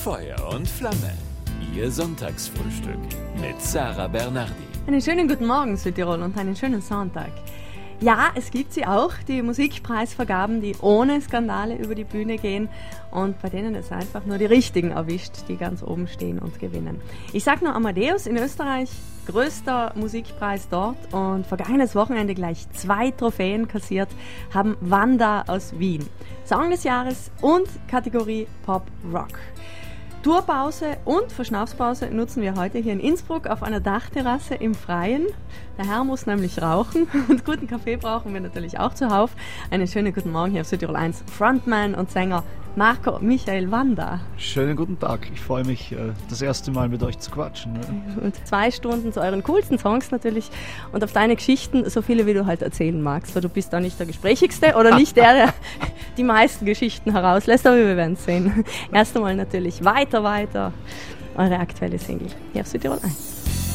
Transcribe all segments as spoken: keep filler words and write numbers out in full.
Feuer und Flamme. Ihr Sonntagsfrühstück mit Sarah Bernardi. Einen schönen guten Morgen, Südtirol, und einen schönen Sonntag. Ja, es gibt sie auch, die Musikpreisvergaben, die ohne Skandale über die Bühne gehen und bei denen es einfach nur die Richtigen erwischt, die ganz oben stehen und gewinnen. Ich sage nur Amadeus in Österreich, größter Musikpreis dort, und vergangenes Wochenende gleich zwei Trophäen kassiert haben Wanda aus Wien. Song des Jahres und Kategorie Pop Rock. Tourpause und Verschnaufspause nutzen wir heute hier in Innsbruck auf einer Dachterrasse im Freien. Der Herr muss nämlich rauchen und guten Kaffee brauchen wir natürlich auch zuhauf. Einen schönen guten Morgen hier auf Südtirol eins. Frontman und Sänger Marco Michael Wanda. Schönen guten Tag. Ich freue mich, das erste Mal mit euch zu quatschen. Und zwei Stunden zu euren coolsten Songs natürlich und auf deine Geschichten, so viele wie du halt erzählen magst. Weil du bist da nicht der Gesprächigste oder nicht der, der die meisten Geschichten herauslässt, aber wir werden es sehen. Erst einmal natürlich Weiter, Weiter, eure aktuelle Single hier auf Südtirol eins.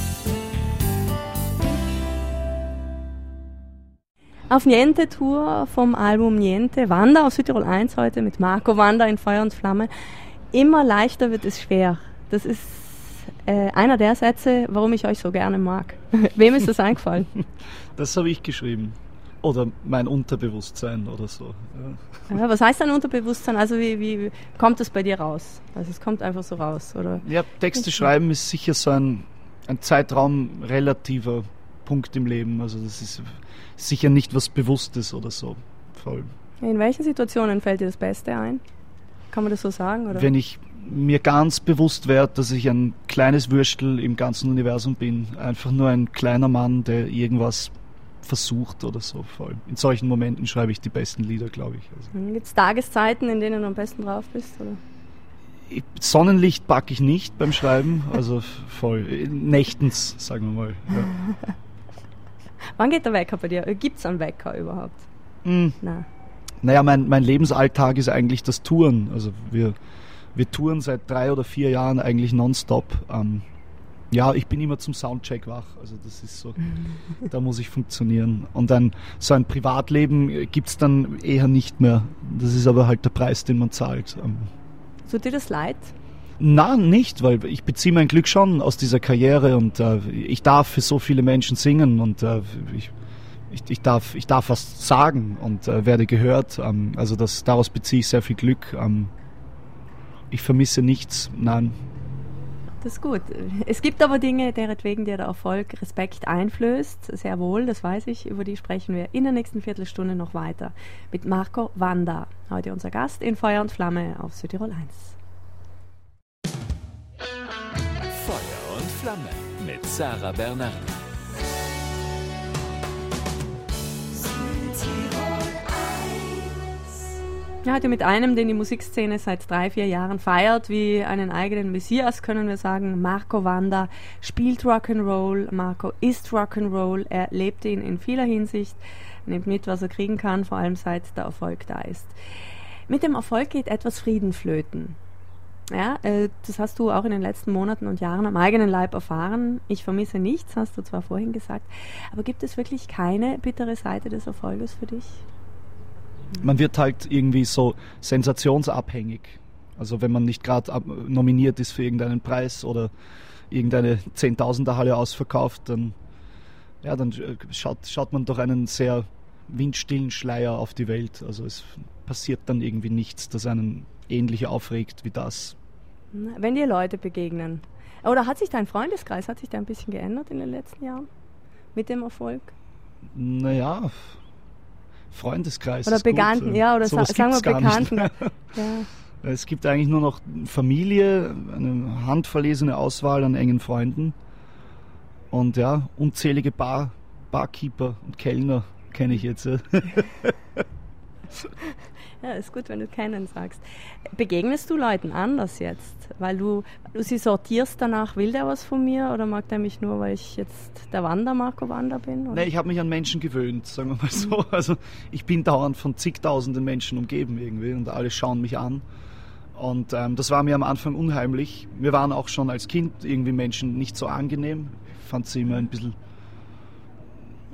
Auf Niente-Tour vom Album Niente, Wanda auf Südtirol eins heute mit Marco Wanda in Feuer und Flamme. Immer leichter wird es schwer. Das ist äh, einer der Sätze, warum ich euch so gerne mag. Wem ist das eingefallen? Das habe ich geschrieben. Oder mein Unterbewusstsein oder so. Ja. Ja, was heißt dein Unterbewusstsein? Also wie, wie kommt das bei dir raus? Also es kommt einfach so raus, oder? Ja, Texte schreiben ist sicher so ein, ein Zeitraum relativer Punkt im Leben. Also das ist sicher nicht was Bewusstes oder so. Voll. In welchen Situationen fällt dir das Beste ein? Kann man das so sagen? Oder? Wenn ich mir ganz bewusst werde, dass ich ein kleines Würstel im ganzen Universum bin. Einfach nur ein kleiner Mann, der irgendwas versucht oder so. Voll. In solchen Momenten schreibe ich die besten Lieder, glaube ich. Also. Gibt es Tageszeiten, in denen du am besten drauf bist? Oder? Sonnenlicht packe ich nicht beim Schreiben, also voll. Nächtens, sagen wir mal. Ja. Wann geht der Wecker bei dir? Gibt es einen Wecker überhaupt? Mm. Nein. Naja, mein, mein Lebensalltag ist eigentlich das Touren. Also wir, wir touren seit drei oder vier Jahren eigentlich nonstop. Ähm, ja, ich bin immer zum Soundcheck wach. Also das ist so, da muss ich funktionieren. Und ein, so ein Privatleben gibt es dann eher nicht mehr. Das ist aber halt der Preis, den man zahlt. Ähm, Tut dir das leid? Na, nicht, weil ich beziehe mein Glück schon aus dieser Karriere und äh, ich darf für so viele Menschen singen und äh, ich, ich, ich, darf, ich darf was sagen und äh, werde gehört. Ähm, also das, daraus beziehe ich sehr viel Glück. Ähm, ich vermisse nichts, nein. Das ist gut. Es gibt aber Dinge, deretwegen dir der Erfolg Respekt einflößt. Sehr wohl, das weiß ich. Über die sprechen wir in der nächsten Viertelstunde noch weiter mit Marco Wanda. Heute unser Gast in Feuer und Flamme auf Südtirol eins. Feuer und Flamme mit Sarah Bernardi. Ja, heute mit einem, den die Musikszene seit drei, vier Jahren feiert, wie einen eigenen Messias, können wir sagen. Marco Wanda spielt Rock'n'Roll, Marco ist Rock'n'Roll, er lebt ihn in vieler Hinsicht, nimmt mit, was er kriegen kann, vor allem seit der Erfolg da ist. Mit dem Erfolg geht etwas Frieden flöten. Ja, äh, das hast du auch in den letzten Monaten und Jahren am eigenen Leib erfahren. Ich vermisse nichts, hast du zwar vorhin gesagt, aber gibt es wirklich keine bittere Seite des Erfolges für dich? Man wird halt irgendwie so sensationsabhängig. Also wenn man nicht gerade nominiert ist für irgendeinen Preis oder irgendeine Zehntausender-Halle ausverkauft, dann, ja, dann schaut, schaut man durch einen sehr windstillen Schleier auf die Welt. Also es passiert dann irgendwie nichts, das einen ähnlich aufregt wie das. Wenn dir Leute begegnen, oder hat sich dein Freundeskreis, hat sich der ein bisschen geändert in den letzten Jahren mit dem Erfolg? Naja, Freundeskreis oder ist Bekannten, gut. ja, oder Sowas sa- sagen wir Bekannten. Ja. Es gibt eigentlich nur noch Familie, eine handverlesene Auswahl an engen Freunden und ja, unzählige Bar, Barkeeper und Kellner kenne ich jetzt. Ja, ist gut, wenn du keinen sagst. Begegnest du Leuten anders jetzt? Weil du, du sie sortierst danach, will der was von mir oder mag der mich nur, weil ich jetzt der Wander, Marco Wanda bin? Oder? Nee, ich habe mich an Menschen gewöhnt, sagen wir mal so. Also ich bin dauernd von zigtausenden Menschen umgeben irgendwie und alle schauen mich an. Und ähm, das war mir am Anfang unheimlich. Wir waren auch schon als Kind irgendwie Menschen nicht so angenehm. Ich fand sie immer ein bisschen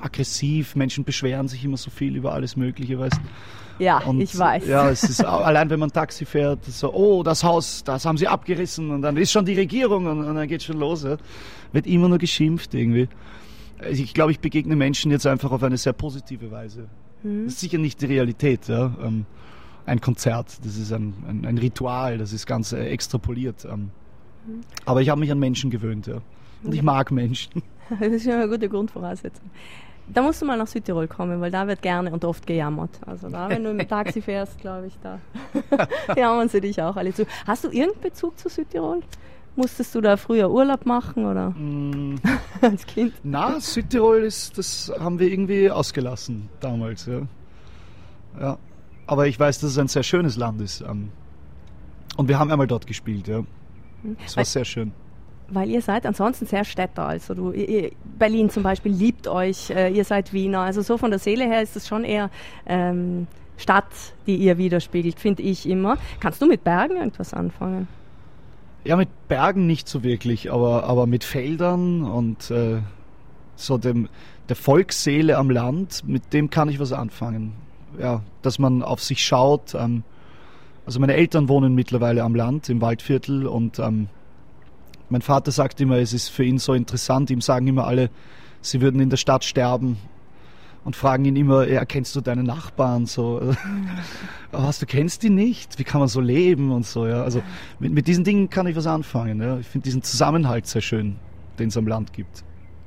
aggressiv, Menschen beschweren sich immer so viel über alles Mögliche, weißt. Ja, Und, ich weiß. Ja, es ist allein, wenn man Taxi fährt, so, oh, das Haus, das haben sie abgerissen und dann ist schon die Regierung und, und dann geht schon los. Ja. Wird immer nur geschimpft irgendwie. Ich glaube, ich begegne Menschen jetzt einfach auf eine sehr positive Weise. Mhm. Das ist sicher nicht die Realität. Ja. Ähm, ein Konzert, das ist ein, ein, ein Ritual, das ist ganz äh, extrapoliert. Ähm. Mhm. Aber ich habe mich an Menschen gewöhnt. Ja. Und ich mag Menschen. Das ist ja eine gute Grundvoraussetzung. Da musst du mal nach Südtirol kommen, weil da wird gerne und oft gejammert. Also da, wenn du im Taxi fährst, glaube ich, da jammern sie dich auch alle zu. Hast du irgendeinen Bezug zu Südtirol? Musstest du da früher Urlaub machen oder mm. als Kind? Na, Südtirol ist, das haben wir irgendwie ausgelassen damals. Ja. Ja. Aber ich weiß, dass es ein sehr schönes Land ist. Und wir haben einmal dort gespielt. Ja. Es war weil, sehr schön. Weil ihr seid ansonsten sehr Städter. Also du, ihr, Berlin zum Beispiel liebt euch, äh, ihr seid Wiener. Also so von der Seele her ist es schon eher ähm, Stadt, die ihr widerspiegelt, finde ich immer. Kannst du mit Bergen irgendwas anfangen? Ja, mit Bergen nicht so wirklich, aber, aber mit Feldern und äh, so dem, der Volksseele am Land, mit dem kann ich was anfangen. Ja, dass man auf sich schaut. Ähm, also meine Eltern wohnen mittlerweile am Land, im Waldviertel und ähm, mein Vater sagt immer, es ist für ihn so interessant, ihm sagen immer alle, sie würden in der Stadt sterben und fragen ihn immer, ja, kennst du deine Nachbarn? So, was, du kennst die nicht? Wie kann man so leben und so, ja. Also mit, mit diesen Dingen kann ich was anfangen, ja. Ich finde diesen Zusammenhalt sehr schön, den es am Land gibt.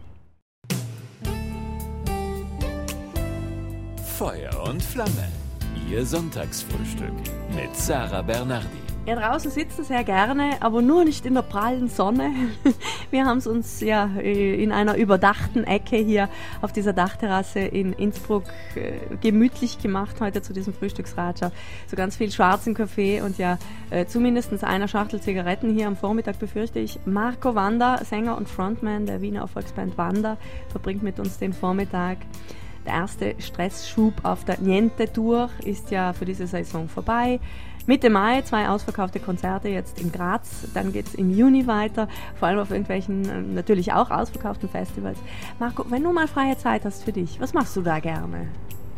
Feuer und Flamme, Ihr Sonntagsfrühstück mit Sarah Bernardi. Ja, draußen sitzen sehr gerne, aber nur nicht in der prallen Sonne. Wir haben es uns ja in einer überdachten Ecke hier auf dieser Dachterrasse in Innsbruck äh, gemütlich gemacht heute zu diesem Frühstücksratscher. So ganz viel schwarzen Kaffee und ja äh, zumindest einer Schachtel Zigaretten hier am Vormittag, befürchte ich. Marco Wanda, Sänger und Frontman der Wiener Erfolgsband Wanda, verbringt mit uns den Vormittag. Der erste Stressschub auf der Niente-Tour ist ja für diese Saison vorbei. Mitte Mai zwei ausverkaufte Konzerte jetzt in Graz, dann geht es im Juni weiter, vor allem auf irgendwelchen natürlich auch ausverkauften Festivals. Marco, wenn du mal freie Zeit hast für dich, was machst du da gerne?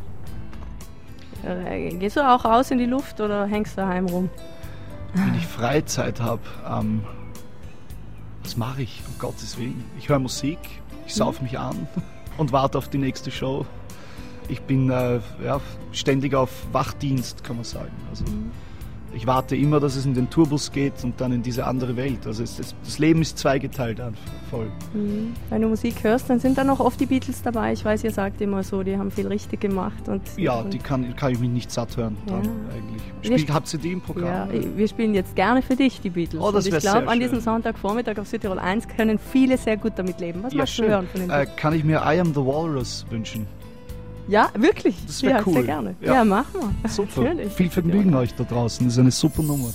Äh, gehst du auch raus in die Luft oder hängst du daheim rum? Wenn ich Freizeit habe, ähm, was mache ich? Um Gottes Willen. Ich höre Musik, ich sauf mhm. mich an und warte auf die nächste Show. Ich bin äh, ja, ständig auf Wachdienst, kann man sagen. Also, mhm. Ich warte immer, dass es in den Tourbus geht und dann in diese andere Welt. Also es, es, das Leben ist zweigeteilt einfach, voll. Mhm. Wenn du Musik hörst, dann sind da noch oft die Beatles dabei. Ich weiß, ihr sagt immer so, die haben viel richtig gemacht. Und, ja, und die kann, kann ich mich nicht satt hören dann ja. eigentlich. Spiel, habt ihr die im Programm? Ja, wir spielen jetzt gerne für dich, die Beatles. Oh, das und ich glaube, an diesem Sonntagvormittag auf Südtirol eins können viele sehr gut damit leben. Was ja, magst du hören von den äh, Kann ich mir I Am The Walrus wünschen? Ja, wirklich? Das wäre ja, cool. Sehr gerne. Ja, ja machen wir. Super. Natürlich. Viel Vergnügen euch da draußen. Das ist eine super Nummer.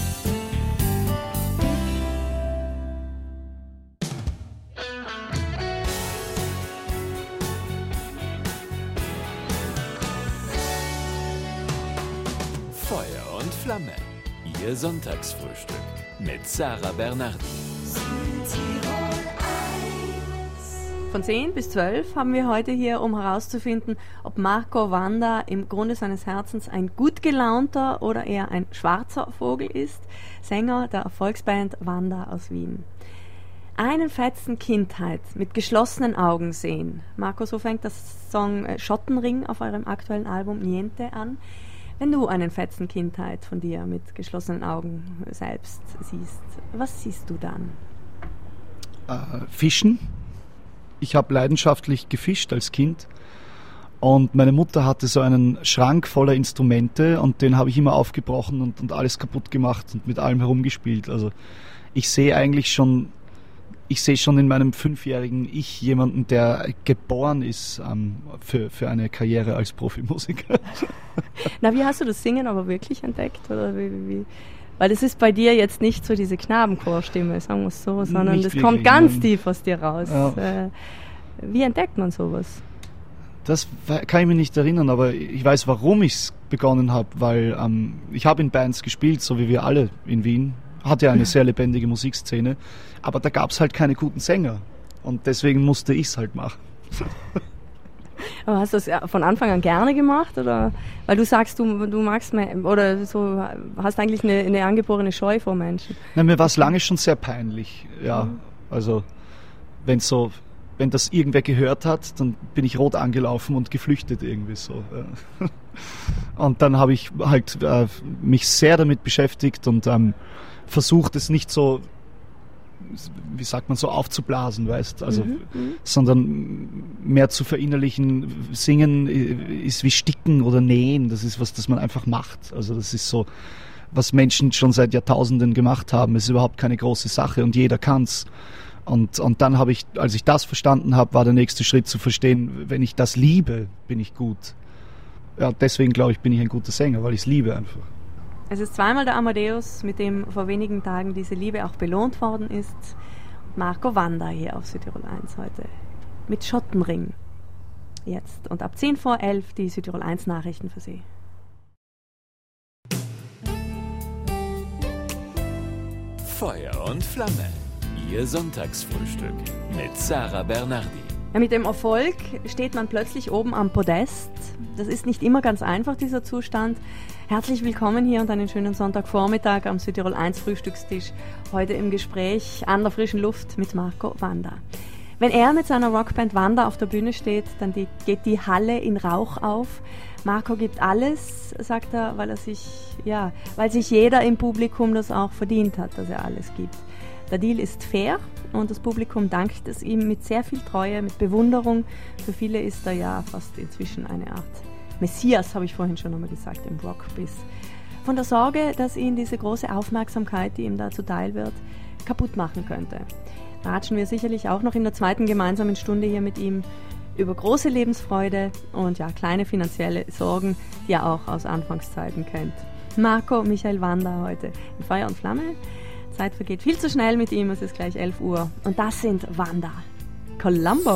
Feuer und Flamme, Ihr Sonntagsfrühstück mit Sarah Bernardi. Von zehn bis zwölf haben wir heute hier, um herauszufinden, ob Marco Wanda im Grunde seines Herzens ein gut gelaunter oder eher ein schwarzer Vogel ist. Sänger der Erfolgsband Wanda aus Wien. Einen Fetzen Kindheit mit geschlossenen Augen sehen. Marco, so fängt das Song Schottenring auf eurem aktuellen Album Niente an. Wenn du einen Fetzen Kindheit von dir mit geschlossenen Augen selbst siehst, was siehst du dann? Äh, Fischen. Ich habe leidenschaftlich gefischt als Kind und meine Mutter hatte so einen Schrank voller Instrumente und den habe ich immer aufgebrochen und, und alles kaputt gemacht und mit allem herumgespielt. Also ich sehe eigentlich schon, ich sehe schon in meinem fünfjährigen Ich jemanden, der geboren ist ähm, für, für eine Karriere als Profimusiker. Na, wie hast du das Singen aber wirklich entdeckt? Oder wie, wie, wie? Weil das ist bei dir jetzt nicht so diese Knabenchorstimme, sagen wir es so, sondern nicht das wirklich, kommt ganz nein. tief aus dir raus. Ja. Wie entdeckt man sowas? Das kann ich mich nicht erinnern, aber ich weiß, warum ich es begonnen habe, weil ähm, ich habe in Bands gespielt, so wie wir alle in Wien, hatte eine sehr lebendige Musikszene, aber da gab es halt keine guten Sänger und deswegen musste ich es halt machen. Aber hast du das von Anfang an gerne gemacht? Oder? Weil du sagst, du, du magst mehr, oder so, hast eigentlich eine, eine angeborene Scheu vor Menschen. Nein, mir war es lange schon sehr peinlich. Ja, mhm. Also wenn so, wenn das irgendwer gehört hat, dann bin ich rot angelaufen und geflüchtet irgendwie so. Und dann habe ich halt äh, mich sehr damit beschäftigt und ähm, versucht, es nicht so, wie sagt man, so aufzublasen, weißt, also, mhm. sondern mehr zu verinnerlichen. Singen ist wie Sticken oder Nähen, das ist was, das man einfach macht. Also das ist so, was Menschen schon seit Jahrtausenden gemacht haben, ist überhaupt keine große Sache und jeder kann's. Und, und dann habe ich, als ich das verstanden habe, war der nächste Schritt zu verstehen, wenn ich das liebe, bin ich gut. Ja, deswegen glaube ich, bin ich ein guter Sänger, weil ich es liebe einfach. Es ist zweimal der Amadeus, mit dem vor wenigen Tagen diese Liebe auch belohnt worden ist. Marco Wanda hier auf Südtirol eins heute. Mit Schottenring. Jetzt und ab zehn vor elf die Südtirol eins Nachrichten für Sie. Feuer und Flamme. Ihr Sonntagsfrühstück mit Sarah Bernardi. Ja, mit dem Erfolg steht man plötzlich oben am Podest. Das ist nicht immer ganz einfach, dieser Zustand. Herzlich willkommen hier und einen schönen Sonntagvormittag am Südtirol eins Frühstückstisch. Heute im Gespräch an der frischen Luft mit Marco Wanda. Wenn er mit seiner Rockband Wanda auf der Bühne steht, dann die, geht die Halle in Rauch auf. Marco gibt alles, sagt er, weil er sich, ja, weil sich jeder im Publikum das auch verdient hat, dass er alles gibt. Der Deal ist fair und das Publikum dankt es ihm mit sehr viel Treue, mit Bewunderung. Für viele ist er ja fast inzwischen eine Art Messias, habe ich vorhin schon einmal gesagt, im Rockbiz. Von der Sorge, dass ihn diese große Aufmerksamkeit, die ihm da zuteil wird, kaputt machen könnte. Ratschen wir sicherlich auch noch in der zweiten gemeinsamen Stunde hier mit ihm über große Lebensfreude und ja, kleine finanzielle Sorgen, die er auch aus Anfangszeiten kennt. Marco Michael Wanda heute in Feuer und Flamme. Zeit vergeht viel zu schnell mit ihm, es ist gleich elf Uhr. Und das sind Wanda. Colombo.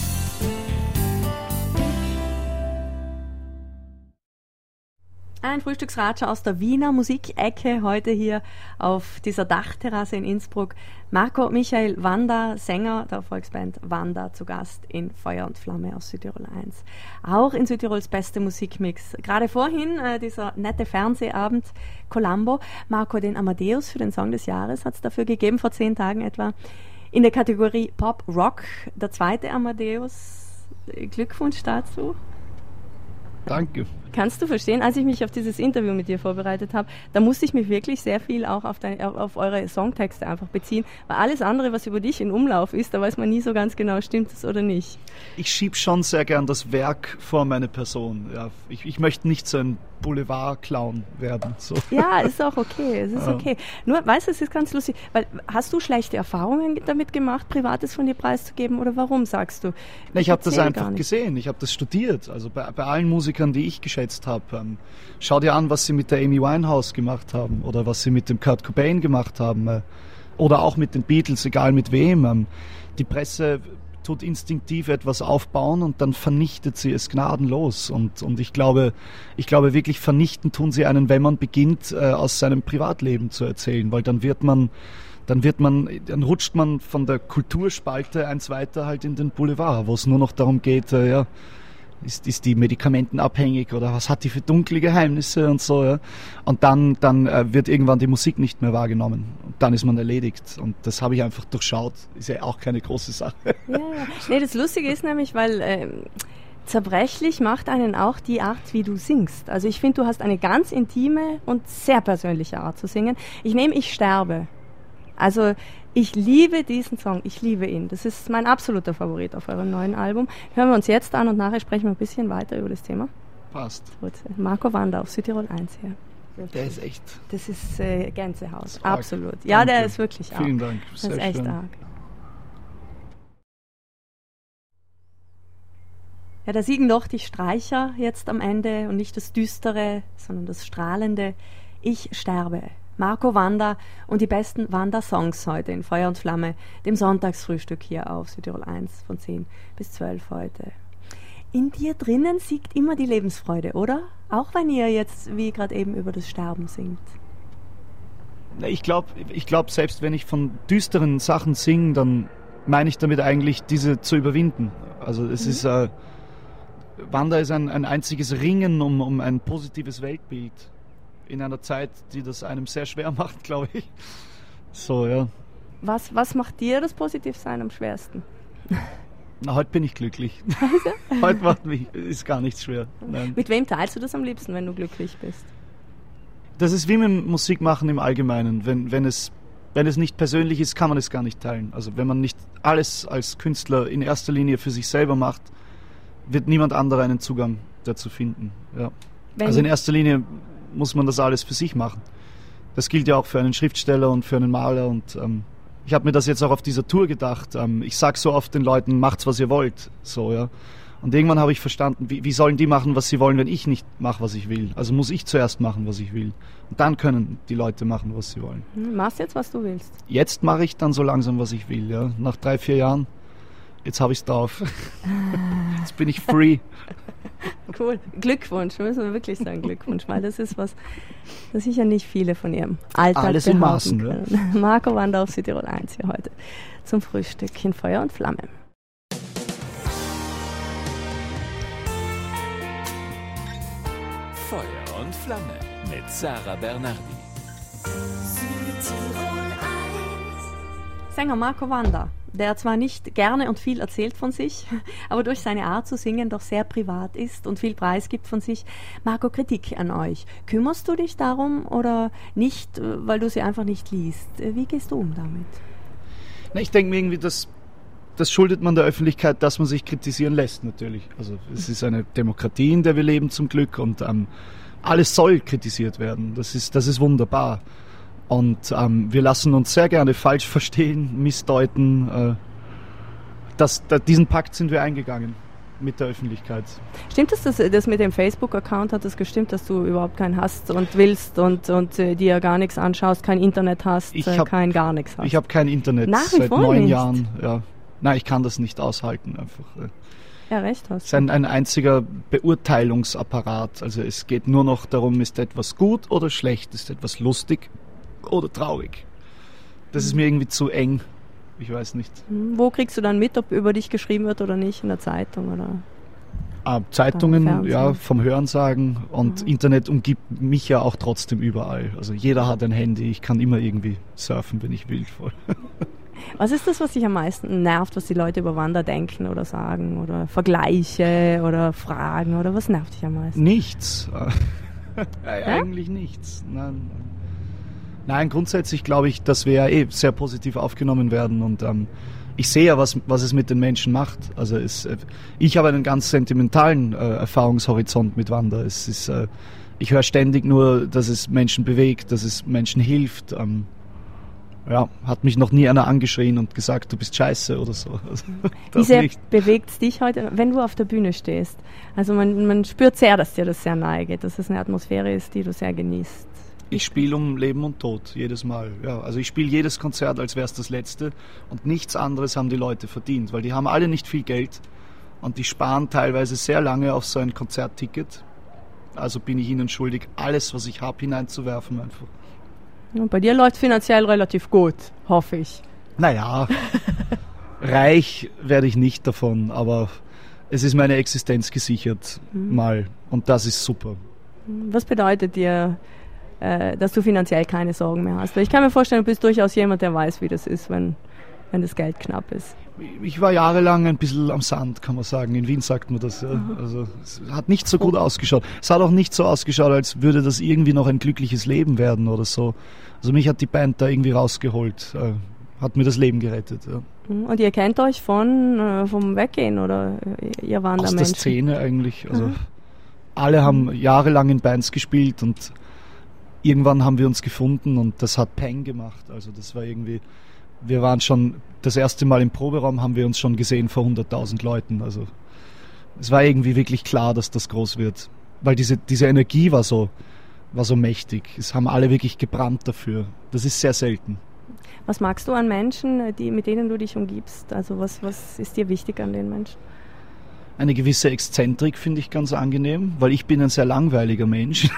Ein Frühstücksratscher aus der Wiener Musikecke heute hier auf dieser Dachterrasse in Innsbruck. Marco Michael Wanda, Sänger der Volksband Wanda, zu Gast in Feuer und Flamme aus Südtirol eins. Auch in Südtirols beste Musikmix. Gerade vorhin äh, dieser nette Fernsehabend Colombo. Marco, den Amadeus für den Song des Jahres hat es dafür gegeben, vor zehn Tagen etwa. In der Kategorie Pop Rock, der zweite Amadeus. Glückwunsch dazu. Danke. Kannst du verstehen, als ich mich auf dieses Interview mit dir vorbereitet habe, da musste ich mich wirklich sehr viel auch auf, deine, auf eure Songtexte einfach beziehen, weil alles andere, was über dich in Umlauf ist, da weiß man nie so ganz genau, stimmt es oder nicht. Ich schiebe schon sehr gern das Werk vor meine Person. Ja, ich, ich möchte nicht so ein Boulevard-Clown werden. So. Ja, ist auch okay, es ist ja. okay. Nur, weißt du, es ist ganz lustig, weil hast du schlechte Erfahrungen damit gemacht, Privates von dir preiszugeben, oder warum sagst du? Ich, ich habe das einfach gesehen, ich habe das studiert, also bei, bei allen Musikern, die ich geschätzt habe. Ähm, schau dir an, was sie mit der Amy Winehouse gemacht haben oder was sie mit dem Kurt Cobain gemacht haben äh, oder auch mit den Beatles, egal mit wem. Ähm, die Presse tut instinktiv etwas aufbauen und dann vernichtet sie es gnadenlos. Und, und ich glaube, ich glaube wirklich vernichten tun sie einen, wenn man beginnt, äh, aus seinem Privatleben zu erzählen, weil dann wird man, dann wird man, dann rutscht man von der Kulturspalte eins weiter halt in den Boulevard, wo es nur noch darum geht, äh, ja, ist, ist die medikamentenabhängig oder was hat die für dunkle Geheimnisse und so, ja. Und dann, dann äh, wird irgendwann die Musik nicht mehr wahrgenommen und dann ist man erledigt und das habe ich einfach durchschaut, ist ja auch keine große Sache. Ja, ja. Nee, das Lustige ist nämlich, weil ähm, zerbrechlich macht einen auch die Art, wie du singst. Also ich finde, du hast eine ganz intime und sehr persönliche Art zu singen. Ich nehme Ich sterbe. Also ich liebe diesen Song, ich liebe ihn. Das ist mein absoluter Favorit auf eurem neuen Album. Hören wir uns jetzt an und nachher sprechen wir ein bisschen weiter über das Thema. Passt. Gut. Marco Wanda auf Südtirol eins hier. Der ist echt... Das ist äh, Gänsehaut, absolut. Ja, Danke. Der ist wirklich arg. Vielen Dank. Das ist echt schön. arg. Ja, da siegen doch die Streicher jetzt am Ende und nicht das Düstere, sondern das Strahlende. Ich sterbe. Marco Wanda und die besten Wanda-Songs heute in Feuer und Flamme, dem Sonntagsfrühstück hier auf Südtirol eins von zehn bis zwölf heute. In dir drinnen siegt immer die Lebensfreude, oder? Auch wenn ihr jetzt, wie gerade eben, über das Sterben singt. Ich glaube, ich glaub, selbst wenn ich von düsteren Sachen singe, dann meine ich damit eigentlich, diese zu überwinden. Also es mhm. ist... Äh, Wanda ist ein, ein einziges Ringen um, um ein positives Weltbild in einer Zeit, die das einem sehr schwer macht, glaube ich. So, ja. Was, was macht dir das Positivsein am schwersten? Na, heute bin ich glücklich. Heute macht mich, ist gar nichts schwer. Nein. Mit wem teilst du das am liebsten, wenn du glücklich bist? Das ist wie mit Musik machen im Allgemeinen. Wenn, wenn, es, wenn es nicht persönlich ist, kann man es gar nicht teilen. Also wenn man nicht alles als Künstler in erster Linie für sich selber macht, wird niemand anderer einen Zugang dazu finden. Ja. Also in erster Linie muss man das alles für sich machen. Das gilt ja auch für einen Schriftsteller und für einen Maler. Und ähm, ich habe mir das jetzt auch auf dieser Tour gedacht. Ähm, ich sage so oft den Leuten, macht's, was ihr wollt. So, ja. Und irgendwann habe ich verstanden, wie, wie sollen die machen, was sie wollen, wenn ich nicht mache, was ich will. Also muss ich zuerst machen, was ich will. Und dann können die Leute machen, was sie wollen. Machst jetzt, was du willst? Jetzt mache ich dann so langsam, was ich will. Ja. Nach drei, vier Jahren, jetzt habe ich es drauf. Jetzt bin ich free. Cool. Glückwunsch, müssen wir wirklich sagen, Glückwunsch, weil das ist was, das sicher nicht viele von ihrem Alltag Alles in Maßen, können. Ja. Marco Wanda auf Südtirol eins hier heute zum Frühstück in Feuer und Flamme. Feuer und Flamme mit Sarah Bernardi. Sänger Marco Wanda, der zwar nicht gerne und viel erzählt von sich, aber durch seine Art zu singen doch sehr privat ist und viel Preis gibt von sich. Marco, Kritik an euch. Kümmerst du dich darum oder nicht, weil du sie einfach nicht liest? Wie gehst du um damit? Na, ich denke mir irgendwie, dass das schuldet man der Öffentlichkeit, dass man sich kritisieren lässt natürlich. Also es ist eine Demokratie, in der wir leben zum Glück und ähm, alles soll kritisiert werden. Das ist, das ist wunderbar. Und ähm, wir lassen uns sehr gerne falsch verstehen, missdeuten. Äh, das, da, diesen Pakt sind wir eingegangen mit der Öffentlichkeit. Stimmt es, dass das mit dem Facebook-Account hat es gestimmt, dass du überhaupt keinen hast und willst und, und äh, dir gar nichts anschaust, kein Internet hast, ich äh, hab, kein gar nichts hast? Ich habe kein Internet Nach wie seit vor neun nicht. Jahren. Ja. Nein, ich kann das nicht aushalten einfach. Ja, recht hast du. Es ist ein, ein einziger Beurteilungsapparat. Also es geht nur noch darum, ist etwas gut oder schlecht, ist etwas lustig oder traurig. Das ist mir irgendwie zu eng. Ich weiß nicht. Wo kriegst du dann mit, ob über dich geschrieben wird oder nicht? In der Zeitung oder? Ah, Zeitungen, ja, vom Hörensagen. Und mhm. Internet umgibt mich ja auch trotzdem überall. Also jeder hat ein Handy. Ich kann immer irgendwie surfen, wenn ich will. Voll. Was ist das, was dich am meisten nervt, was die Leute über Wanda denken oder sagen oder Vergleiche oder Fragen oder was nervt dich am meisten? Nichts. Eigentlich nichts. Nein. Nein, grundsätzlich glaube ich, dass wir ja eh sehr positiv aufgenommen werden und ähm, ich sehe ja, was, was es mit den Menschen macht. Also es, ich habe einen ganz sentimentalen äh, Erfahrungshorizont mit Wanda. Es ist, äh, ich höre ständig nur, dass es Menschen bewegt, dass es Menschen hilft. Ähm, Ja, hat mich noch nie einer angeschrien und gesagt, du bist scheiße oder so. Also, Wie sehr bewegt es dich heute, wenn du auf der Bühne stehst? Also man, man spürt sehr, dass dir das sehr nahe geht, dass es eine Atmosphäre ist, die du sehr genießt. Ich spiele um Leben und Tod, jedes Mal. Ja, also ich spiele jedes Konzert, als wäre es das letzte und nichts anderes haben die Leute verdient, weil die haben alle nicht viel Geld und die sparen teilweise sehr lange auf so ein Konzertticket. Also bin ich ihnen schuldig, alles, was ich habe, hineinzuwerfen einfach. Und bei dir läuft finanziell relativ gut, hoffe ich. Naja, reich werde ich nicht davon, aber es ist meine Existenz gesichert mhm. mal und das ist super. Was bedeutet dir, äh, dass du finanziell keine Sorgen mehr hast? Weil ich kann mir vorstellen, du bist durchaus jemand, der weiß, wie das ist, wenn, wenn das Geld knapp ist. Ich war jahrelang ein bisschen am Sand, kann man sagen. In Wien sagt man das. Ja. Mhm. Also es hat nicht so gut oh. ausgeschaut. Es hat auch nicht so ausgeschaut, als würde das irgendwie noch ein glückliches Leben werden oder so. Also mich hat die Band da irgendwie rausgeholt, äh, hat mir das Leben gerettet. Ja. Und ihr kennt euch von äh, vom Weggehen oder ihr waren da Aus Menschen? der Szene eigentlich. Also mhm. alle haben jahrelang in Bands gespielt und irgendwann haben wir uns gefunden und das hat Peng gemacht. Also das war irgendwie, wir waren schon das erste Mal im Proberaum, haben wir uns schon gesehen vor hunderttausend Leuten. Also es war irgendwie wirklich klar, dass das groß wird, weil diese diese Energie war so war so mächtig. Es haben alle wirklich gebrannt dafür. Das ist sehr selten. Was magst du an Menschen, die, mit denen du dich umgibst? Also was, was ist dir wichtig an den Menschen? Eine gewisse Exzentrik finde ich ganz angenehm, weil ich bin ein sehr langweiliger Mensch.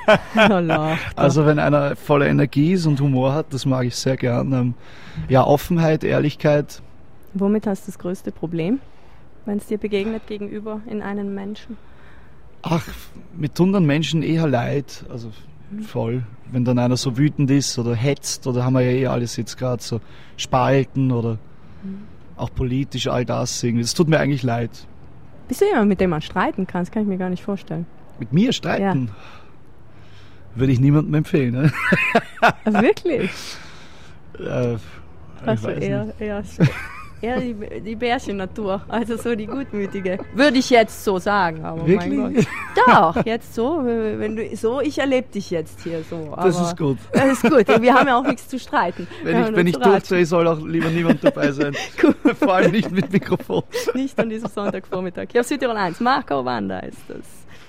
Also wenn einer voller Energie ist und Humor hat, das mag ich sehr gern. Ja, Offenheit, Ehrlichkeit. Womit hast du das größte Problem? wenn es dir begegnet gegenüber in einem Menschen? Ach, mir tun dann Menschen eher leid, also mhm. voll. Wenn dann einer so wütend ist oder hetzt, oder haben wir ja eh alles jetzt gerade so spalten oder mhm. auch politisch all das irgendwie. Das tut mir eigentlich leid. Bist du jemand, mit dem man streiten kann? Das kann ich mir gar nicht vorstellen. Mit mir streiten? Ja. Würde ich niemandem empfehlen. Ne? Also wirklich? Äh, also eher, eher, eher die, die Bärchen-Natur, also so die gutmütige. Würde ich jetzt so sagen, aber wirklich? Mein Gott. Doch, jetzt so, wenn du so, ich erlebe dich jetzt hier so. Aber das ist gut. Das ist gut, wir haben ja auch nichts zu streiten. Wenn ich, wenn ich durchdrehe, soll auch lieber niemand dabei sein. Vor allem nicht mit Mikrofon. Nicht an diesem Sonntagvormittag. Hier auf Südtirol eins, Marco Wanda ist das.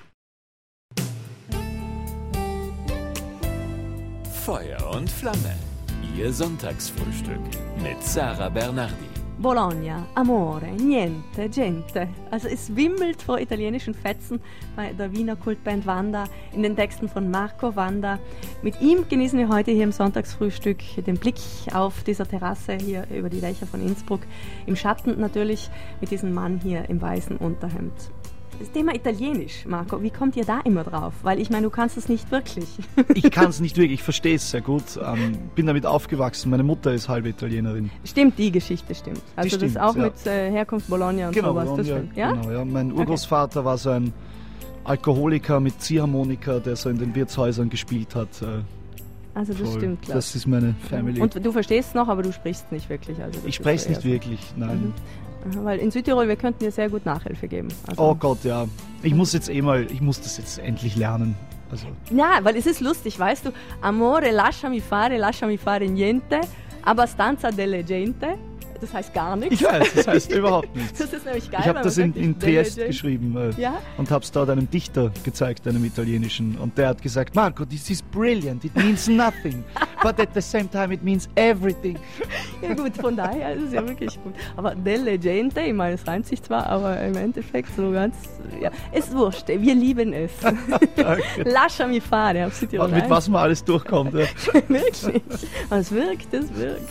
Feuer und Flamme. Ihr Sonntagsfrühstück mit Sara Bernardi. Bologna, Amore, Niente, Gente. Also es wimmelt vor italienischen Fetzen bei der Wiener Kultband Wanda in den Texten von Marco Wanda. Mit ihm genießen wir heute hier im Sonntagsfrühstück den Blick auf dieser Terrasse hier über die Dächer von Innsbruck. Im Schatten natürlich mit diesem Mann hier im weißen Unterhemd. Das Thema Italienisch, Marco, wie kommt ihr da immer drauf? Weil ich meine, du kannst es nicht wirklich. Ich kann es nicht wirklich, ich verstehe es sehr gut. Ähm, bin damit aufgewachsen, meine Mutter ist halbe Italienerin. Stimmt, die Geschichte stimmt. Also stimmt, das auch ja. mit äh, Herkunft Bologna und genau, sowas. Bologna, das stimmt. Ja? Genau, ja. Mein Urgroßvater okay. war so ein Alkoholiker mit Ziehharmonika, der so in den Wirtshäusern gespielt hat. Äh, also das voll. stimmt, klar. Das ist meine Family. Und du verstehst es noch, aber du sprichst nicht wirklich. Also ich spreche es nicht so. wirklich, nein. Mhm. Weil in Südtirol, wir könnten dir sehr gut Nachhilfe geben. Also oh Gott, ja. Ich muss jetzt eh mal, ich muss das jetzt endlich lernen. Also. Ja, weil es ist lustig, weißt du, Amore, lasciami fare, lasciami fare niente, abbastanza delle gente. Das heißt gar nichts. Ich weiß, das heißt überhaupt nichts. Das ist nämlich geil. Ich habe das in, in Triest geschrieben äh, ja? und habe es dort einem Dichter gezeigt, einem Italienischen. Und der hat gesagt, Marco, this is brilliant, it means nothing, but at the same time it means everything. Ja gut, von daher ist es ja wirklich gut. Aber delle gente, ich meine, es reimt sich zwar, aber im Endeffekt so ganz, ja, ist wurscht, wir lieben es. Lasciami fare, auf Südtirol. Und mit was man alles durchkommt. Ja. Wirklich. Aber es wirkt, es wirkt.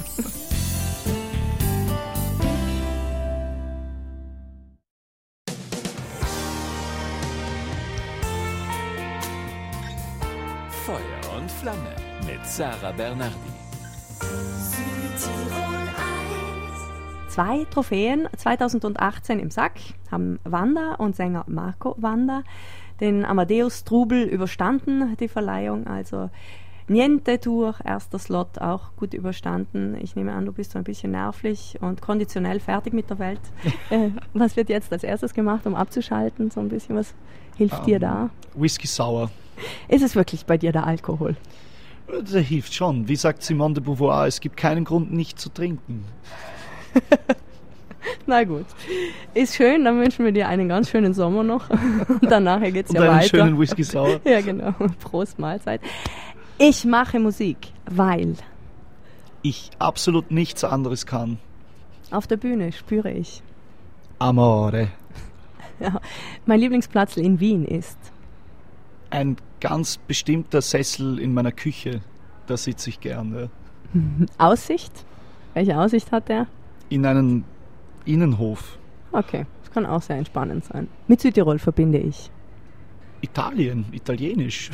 Feuer und Flamme mit Sara Bernardi. Zwei Trophäen zweitausendachtzehn im Sack haben Wanda und Sänger Marco Wanda den Amadeus Trubel überstanden, die Verleihung. Also Niente Tour, erster Slot, auch gut überstanden. Ich nehme an, du bist so ein bisschen nervlich und konditionell fertig mit der Welt. äh, was wird jetzt als erstes gemacht, um abzuschalten? So ein bisschen, was hilft um, dir da? Whisky Sour. Ist es wirklich bei dir der Alkohol? Das hilft schon. Wie sagt Simone de Beauvoir, es gibt keinen Grund, nicht zu trinken. Na gut. Ist schön, dann wünschen wir dir einen ganz schönen Sommer noch. Und danach geht es ja einen weiter. schönen Whisky Sour. Ja, genau. Prost, Mahlzeit. Ich mache Musik, weil ich absolut nichts anderes kann. Auf der Bühne spüre ich Amore. Ja, mein Lieblingsplatz in Wien ist ein ganz bestimmter Sessel in meiner Küche. Da sitze ich gerne. Aussicht? Welche Aussicht hat der? In einen Innenhof. Okay, das kann auch sehr entspannend sein. Mit Südtirol verbinde ich Italien, italienisch.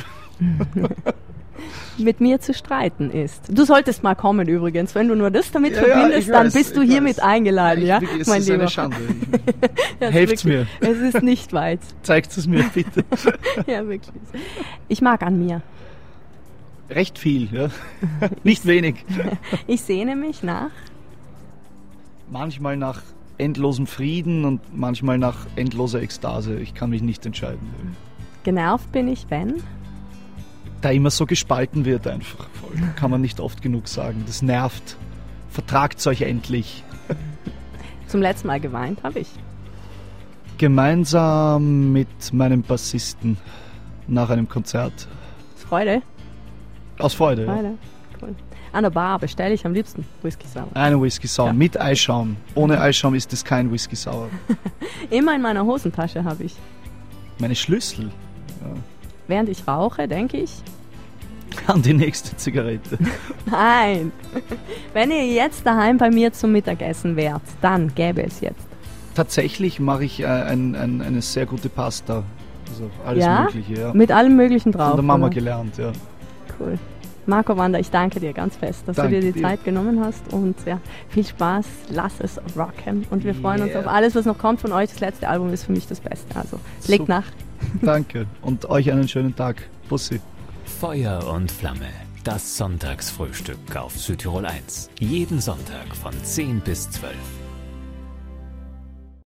Mit mir zu streiten ist. Du solltest mal kommen übrigens. Wenn du nur das damit ja, verbindest, ja, dann weiß, bist du ich hiermit weiß. eingeladen, ja, ja ich, es mein ist Lieber. Eine Schande. Helft's mir. Es ist nicht weit. Zeigt es mir bitte. Ja, wirklich. Ich mag an mir. Recht viel, ja. Nicht wenig. Ich sehne mich nach? Manchmal nach endlosem Frieden und manchmal nach endloser Ekstase. Ich kann mich nicht entscheiden. Genervt bin ich, wenn? Da immer so gespalten wird einfach. Voll. Kann man nicht oft genug sagen. Das nervt. Vertragt's euch endlich. Zum letzten Mal geweint habe ich. Gemeinsam mit meinem Bassisten nach einem Konzert. Aus Freude? Aus Freude, Freude. ja. Cool. An der Bar bestelle ich am liebsten Whisky Sour. Eine Whisky Sour, ja. Mit Eischaum. Ohne Eischaum ist es kein Whisky Sour. Immer in meiner Hosentasche habe ich. Meine Schlüssel. Ja. Während ich rauche, denke ich an die nächste Zigarette. Nein. Wenn ihr jetzt daheim bei mir zum Mittagessen wärt, dann gäbe es jetzt tatsächlich mache ich äh, ein, ein, eine sehr gute Pasta. Also alles Ja? Mögliche, ja. Mit allem Möglichen drauf. Von der Mama oder? gelernt, ja. Cool. Marco Wander, ich danke dir ganz fest, dass Danke du dir die dir. Zeit genommen hast und ja, viel Spaß, lass es rocken und wir freuen uns Yeah. auf alles, was noch kommt von euch. Das letzte Album ist für mich das Beste, also legt Super. nach. Danke und euch einen schönen Tag. Bussi. Feuer und Flamme. Das Sonntagsfrühstück auf Südtirol eins. Jeden Sonntag von zehn bis zwölf.